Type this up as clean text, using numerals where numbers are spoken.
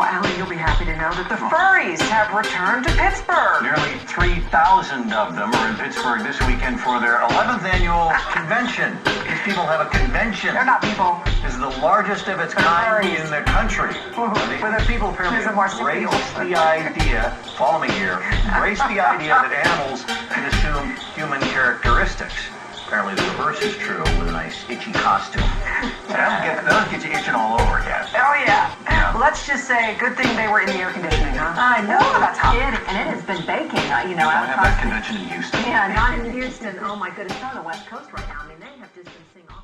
Well, Alan, you'll be happy to know that the furries have returned to Pittsburgh. Nearly 3,000 of them are in Pittsburgh this weekend for their 11th annual convention. These people have a convention. They're not people. This is the largest of its kind furries. in the country. The people apparently These are embrace marsupials. the idea, follow me here, embrace the idea that animals can assume human characteristics. Apparently the reverse is true with a nice itchy costume. That'll get you itching all over again. Oh, yeah. Let's just say, good thing they were in the air conditioning, huh? I know, Oh, that's hot. and it has been baking, I have that convention in Houston. Yeah, not in Houston. Oh my goodness, it's on the West Coast right now. I mean, they have just been seeing all